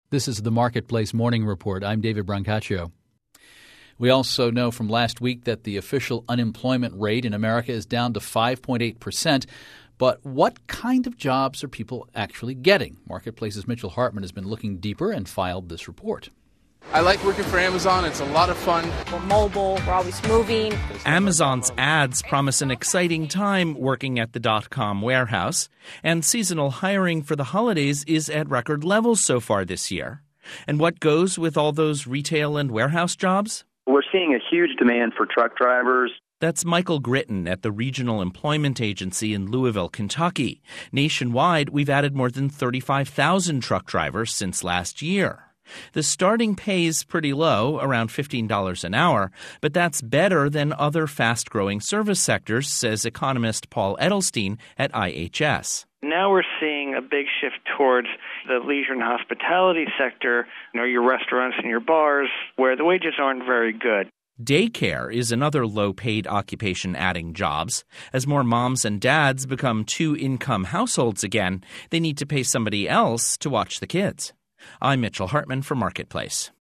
This is the Marketplace Morning Report. I'm David Brancaccio. We also know from last week that the official unemployment rate in America is down to 5.8%. But what kind of jobs are people actually getting? Marketplace's Mitchell Hartman has been looking deeper and filed this report. I like working for Amazon. It's a lot of fun. We're mobile. We're always moving. Amazon's ads promise an exciting time working at the .com warehouse, and seasonal hiring for the holidays is at record levels so far this year. And what goes with all those retail and warehouse jobs? We're seeing a huge demand for truck drivers. That's Michael Gritton at the Regional Employment Agency in Louisville, Kentucky. Nationwide, we've added more than 35,000 truck drivers since last year. The starting pay is pretty low, around $15 an hour, but that's better than other fast-growing service sectors, says economist Paul Edelstein at IHS. Now we're seeing a big shift towards the leisure and hospitality sector, your restaurants and your bars, where the wages aren't very good. Daycare is another low-paid occupation adding jobs. As more moms and dads become two-income households again, they need to pay somebody else to watch the kids. I'm Mitchell Hartman for Marketplace.